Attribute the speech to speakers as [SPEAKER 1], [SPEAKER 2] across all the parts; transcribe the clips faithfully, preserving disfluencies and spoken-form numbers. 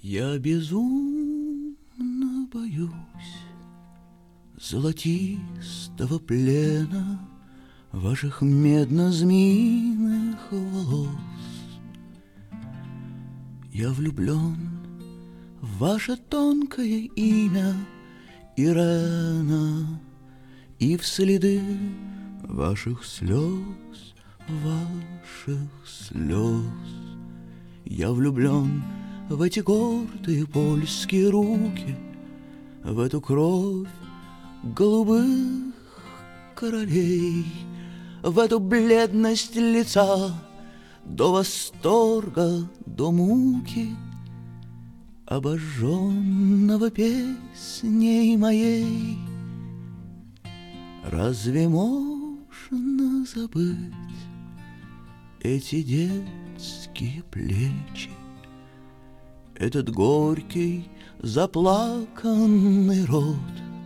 [SPEAKER 1] Я безумно боюсь золотистого плена ваших медно-змеиных волос. Я влюблен в ваше тонкое имя Ирена и в следы ваших слез, ваших слез. Я влюблен в эти гордые польские руки, в эту кровь голубых королей, в эту бледность лица до восторга, до муки, обожженного песней моей. Разве можно забыть эти детские плечи, этот горький заплаканный рот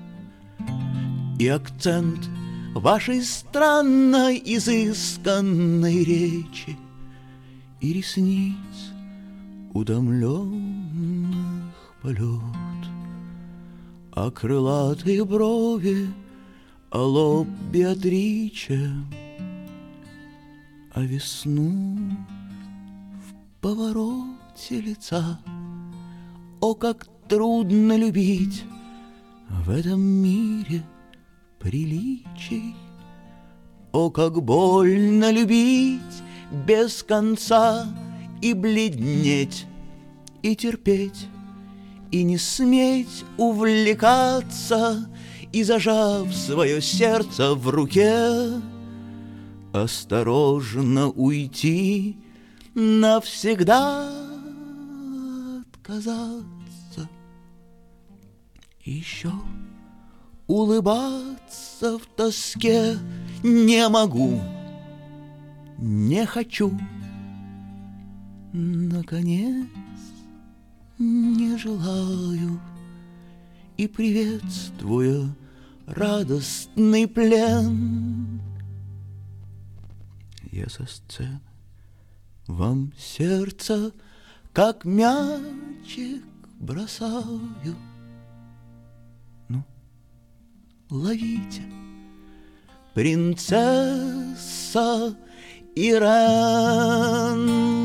[SPEAKER 1] и акцент вашей странной изысканной речи и ресниц утомленных полет, а крылатые брови, а лоб Беатриче, а весну в повороте лица. О, как трудно любить в этом мире приличий! О, как больно любить без конца и бледнеть, и терпеть, и не сметь увлекаться, и, зажав свое сердце в руке, осторожно уйти, навсегда отказаться. И еще улыбаться в тоске не могу, не хочу. Наконец, не желаю, и, приветствуя радостный плен, я со сцены вам сердце, как мячик, бросаю. Ну, ловите, принцесса Ирен.